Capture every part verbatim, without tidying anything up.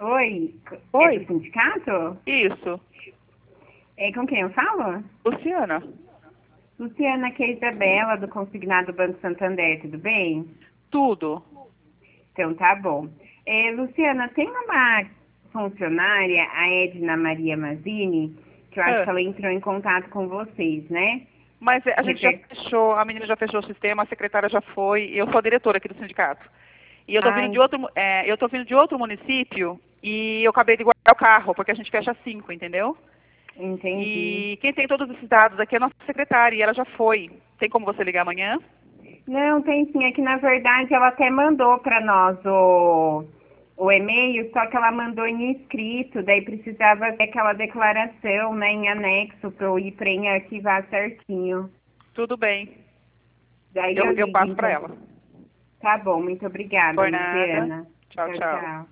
Oi, é Oi, do sindicato? isso. É com quem eu falo? Luciana, Luciana, que é a Isabela, do Consignado Banco Santander, tudo bem? tudo. Então tá bom. É, Luciana, tem uma funcionária, a Edna Maria Mazini, que eu acho Ah, que ela entrou em contato com vocês, né? mas é, a gente já Refer... fechou, a menina já fechou o sistema, a secretária já foi, eu sou a diretora aqui do sindicato. E eu tô vindo de Ai, outro, mu- é, eu tô vindo de outro município e eu acabei de guardar o carro, porque a gente fecha às cinco, entendeu? entendi. E quem tem todos esses dados aqui é a nossa secretária, e ela já foi. Tem como você ligar amanhã? Não, tem sim. É que na verdade ela até mandou para nós o, o e-mail, só que ela mandou em escrito, daí precisava ter aquela declaração, né, em anexo para eu ir para arquivar certinho. Tudo bem. Daí Eu, eu eu ligo, passo para então. ela. Tá bom, muito obrigada, Por nada. Luciana. Tchau, Tchau, tchau. tchau.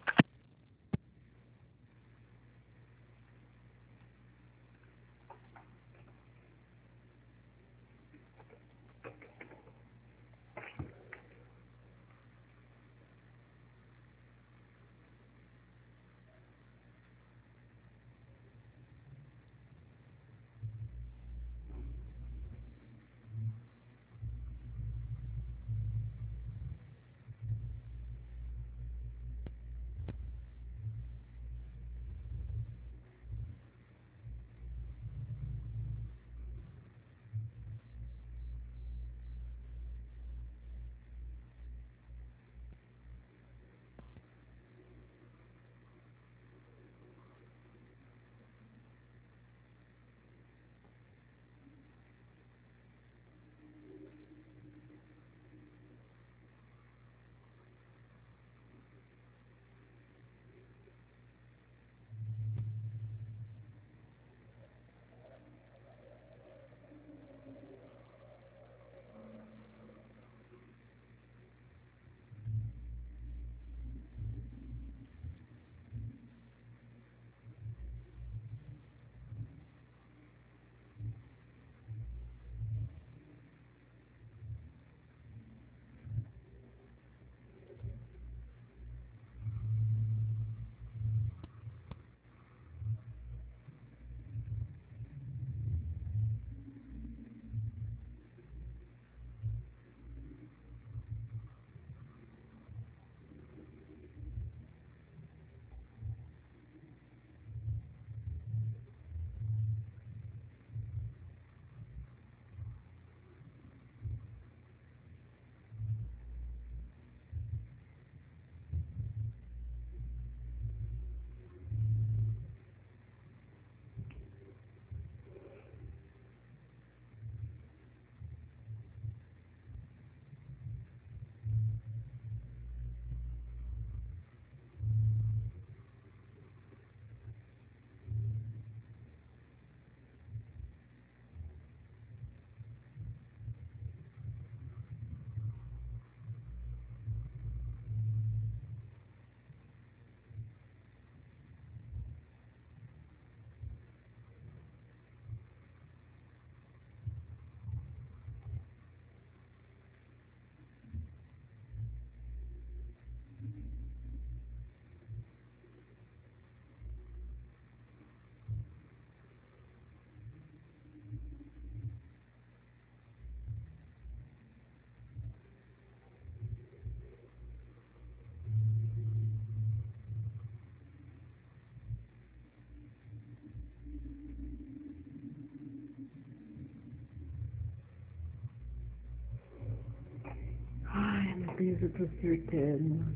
Ai, meu Deus, eu tô surtando.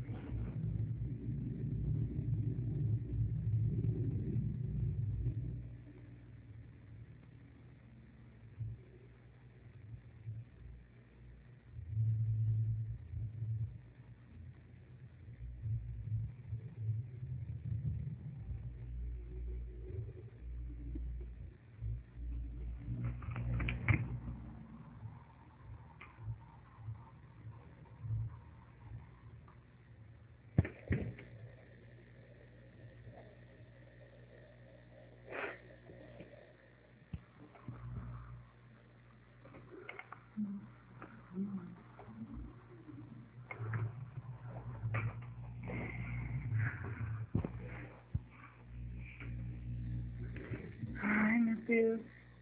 Deus.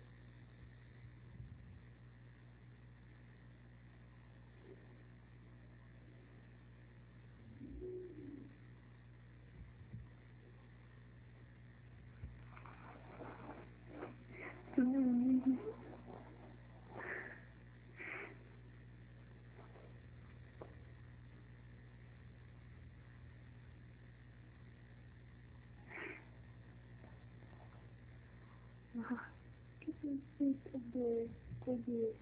Hum. Ah, que perfeito, Deus. Deus.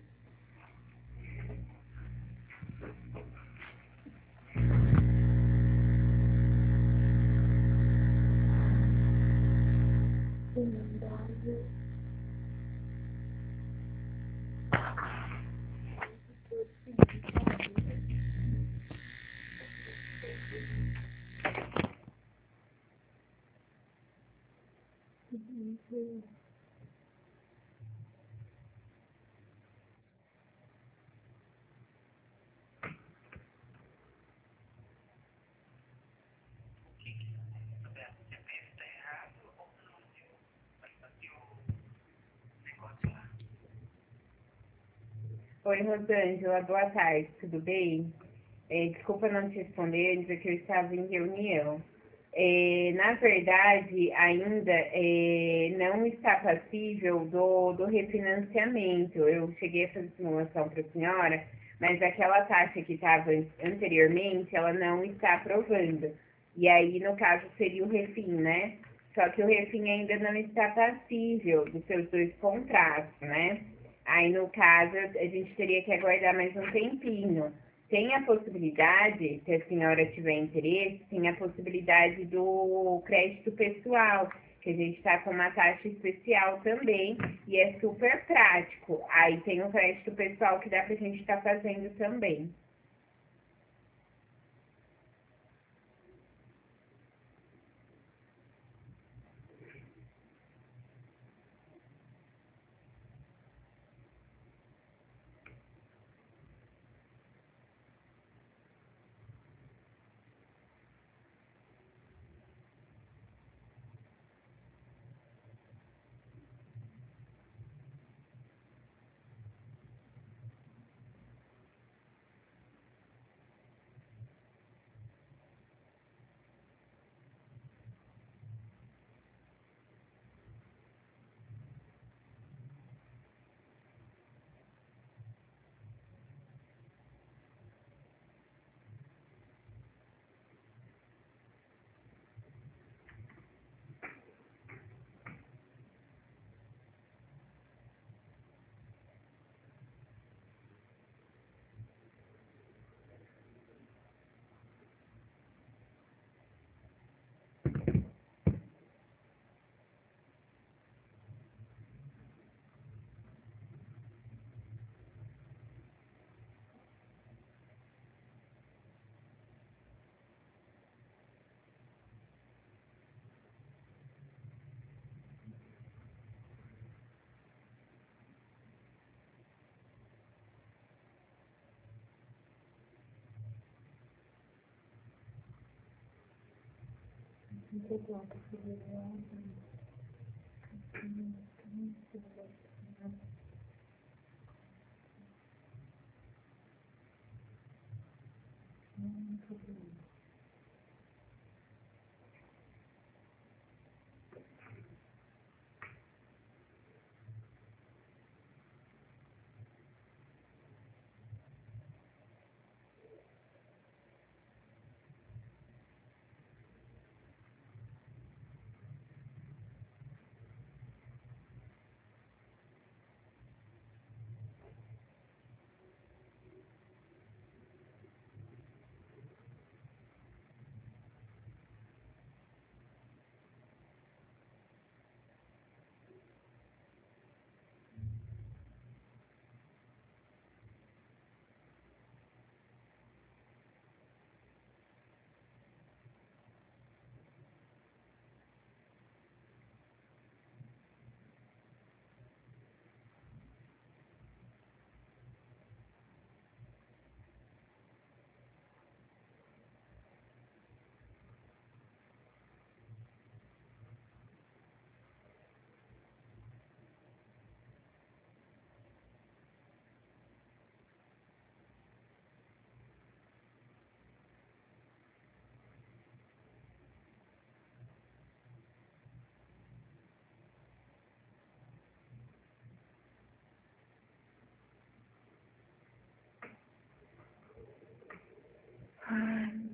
Oi, Rosângela, boa tarde, tudo bem? É, desculpa não te responder, dizer que eu estava em reunião. É, na verdade, ainda é, não está passível do, do refinanciamento. Eu cheguei a fazer simulação para a senhora, mas aquela taxa que estava anteriormente, ela não está aprovando. E aí, no caso, seria o refin, né? Só que o refin ainda não está passível dos seus dois contratos, né? Aí, no caso, a gente teria que aguardar mais um tempinho. Tem a possibilidade, se a senhora tiver interesse, tem a possibilidade do crédito pessoal, que a gente está com uma taxa especial também, e é super prático. Aí tem o crédito pessoal que dá para a gente estar tá fazendo também.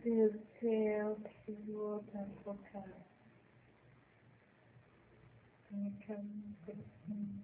Deus do céu, preciso voltar a focar. Minha câmera, assim.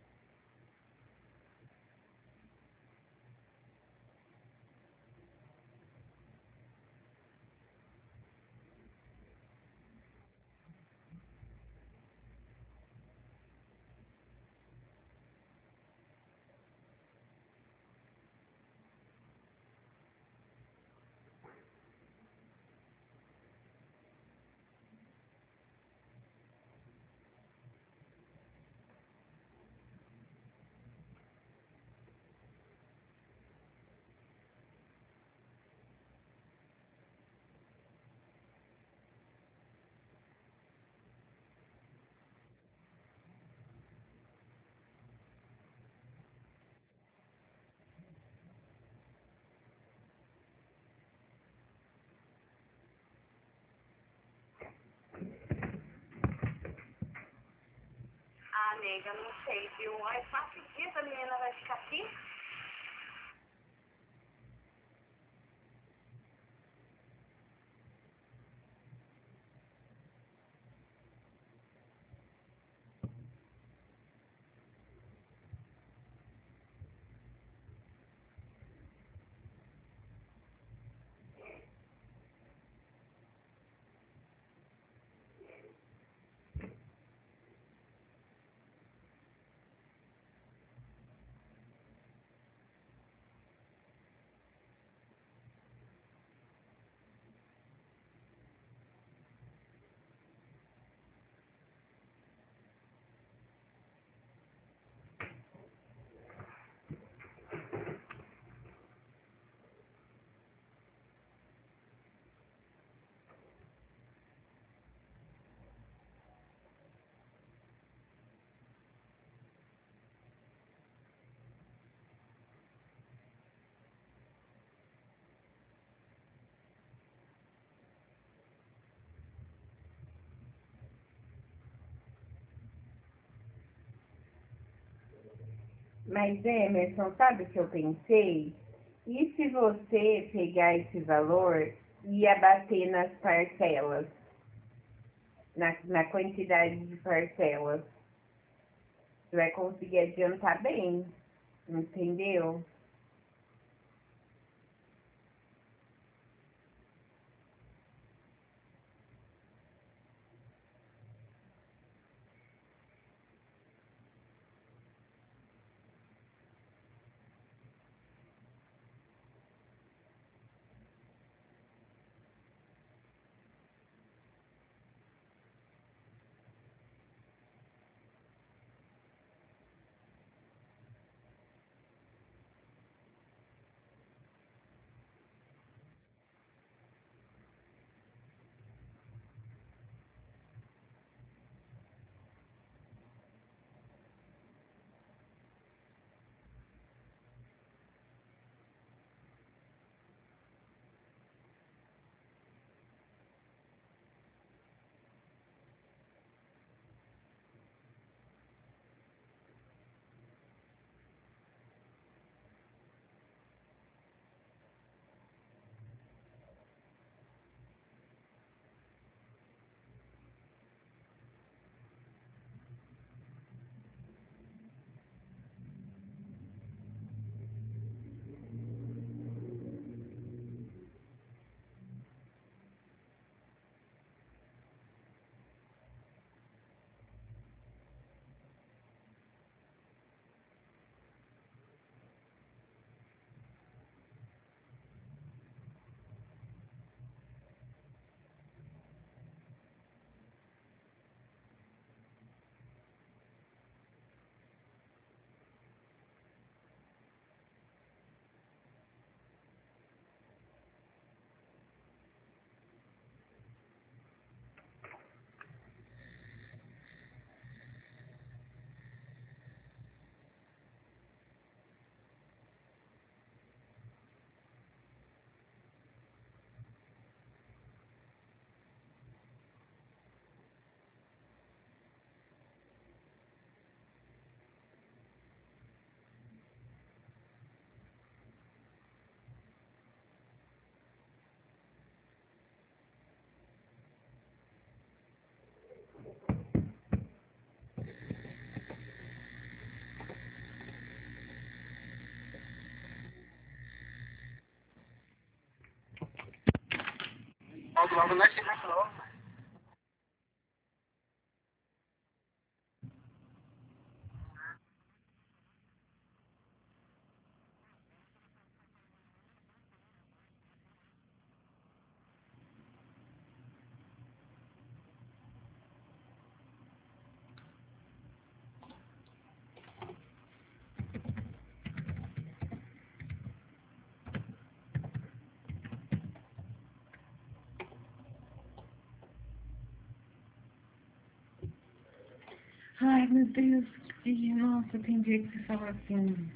Ah, nega, não sei, viu? Olha, quatro dias a menina vai ficar aqui. Mas, Emerson, sabe o que eu pensei? E se você pegar esse valor e abater nas parcelas, na, na quantidade de parcelas, você vai conseguir adiantar bem, entendeu? logo na China Close. Ai, meu Deus, que nossa, tem dia que você fala assim.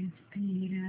Respira.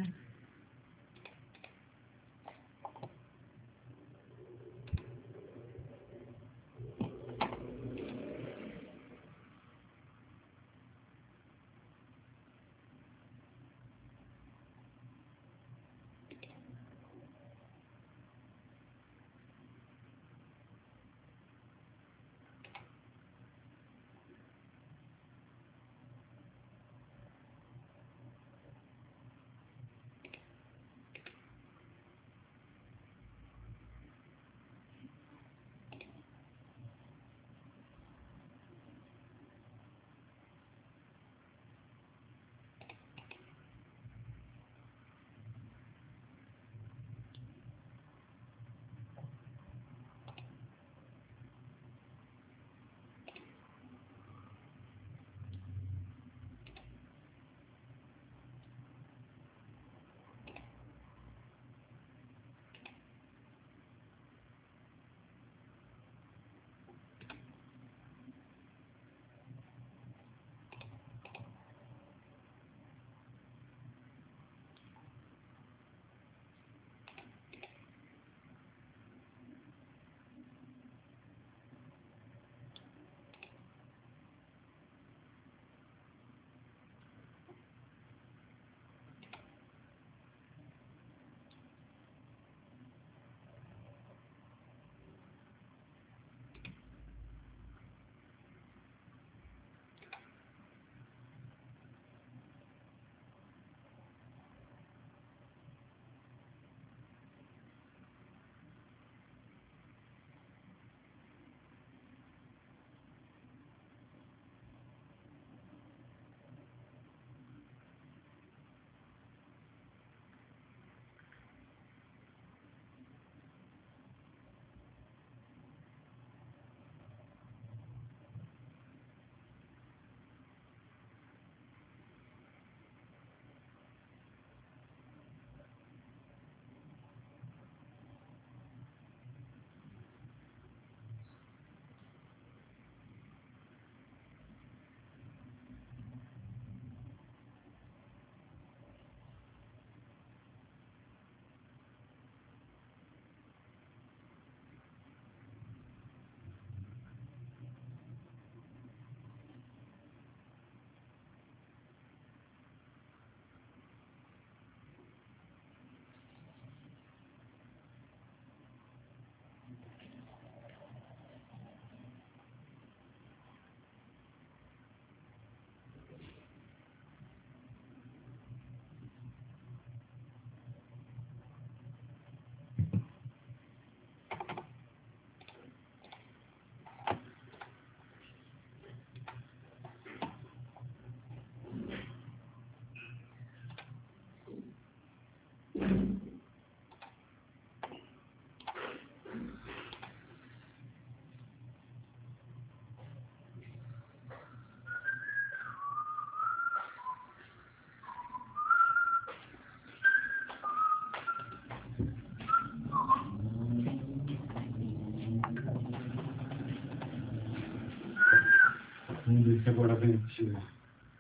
Vamos ver se agora vem tirar. O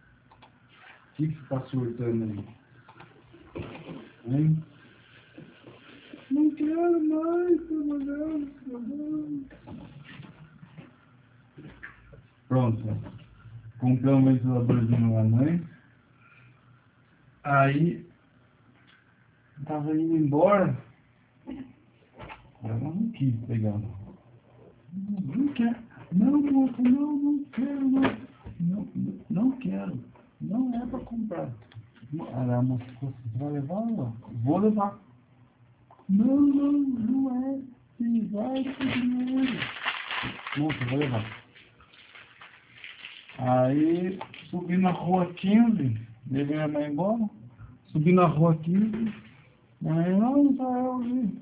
que que está surtando aí? Hein? Não quero mais trabalhar, trabalhar. Pronto. Comprei um ventiladorzinho lá, mãe. Aí, tava indo embora. Ela não quis pegar. Não quero. Não, moça, não, não quero, não. Não, não quero. Não é para comprar. Aí a moça falou assim, você vai levar? Não. Vou levar. Não, não, não é. Sim, vai com dinheiro. Moça, vou levar. Aí, subi na rua quinze, levei minha mãe embora. Subi na rua quinze. Aí, não, tá, eu vi.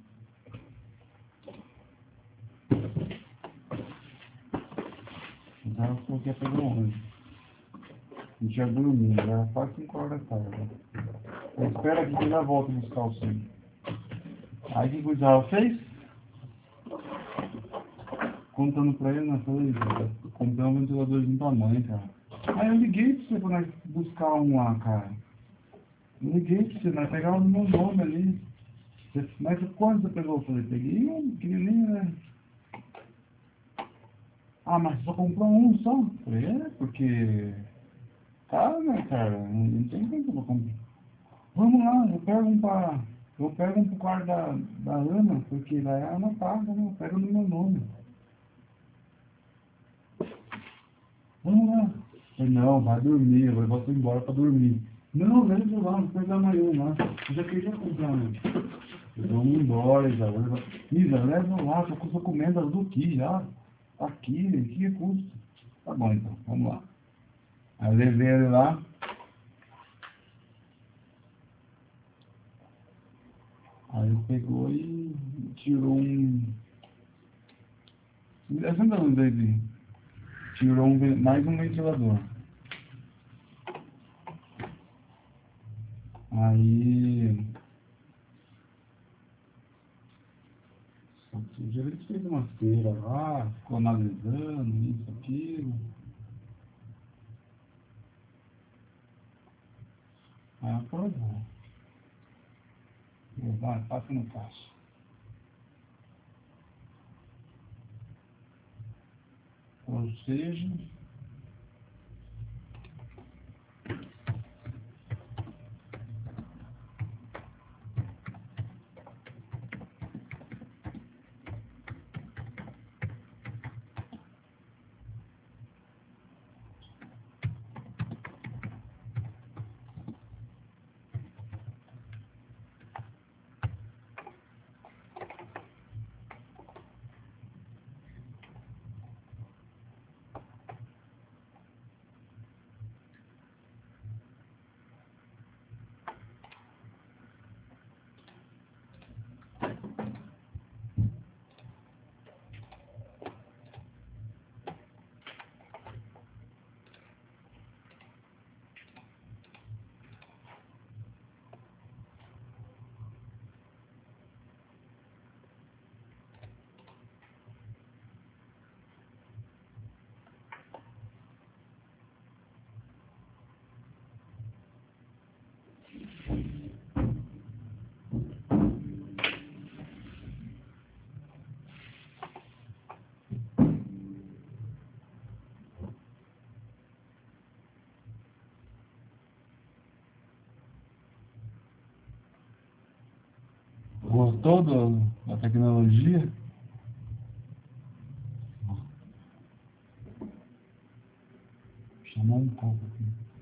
Já eu coloquei pra pegar um ônibus. A gente ia dormindo, era quase cinco horas da tarde. Eu espero aqui que já volta buscar o cinco. Aí o que o Israel fez? Contando pra ele, né? Falei, comprei um ventiladorzinho pra mãe, cara. Aí eu liguei pra você pra buscar um lá, cara. Eu liguei pra você, mas pegava no meu nome ali. Você- Mas quando você pegou? Eu falei, peguei um pequenininho, né? Ah, mas só comprou um só? Eu falei, é, porque... Tá, né, cara? Não, não tem tempo pra comprar. Vamos lá, eu pego um pra... Eu pego um pro quarto da, da Ana, porque daí a Ana paga, né? Eu pego no meu nome. Vamos lá. Eu falei, não, vai dormir, eu vou você embora pra dormir. Não, leva lá, não precisa amanhã lá. Eu já queria comprar, né? Vamos embora, Isa. Isa, leva lá, tô com os documentos do aqui já. Tá aqui, que é custo. Tá bom então, vamos lá. Aí eu levei ele lá. Aí ele pegou e tirou um. Essa não, dele. Tirou um, ven- mais um ventilador. Aí. Outro dia ele fez uma feira lá, ficou analisando isso, aquilo. Aí aprovou. Eu, vai, passa no caixa. Ou seja, gostou do, da tecnologia? Chamou um pouco aqui.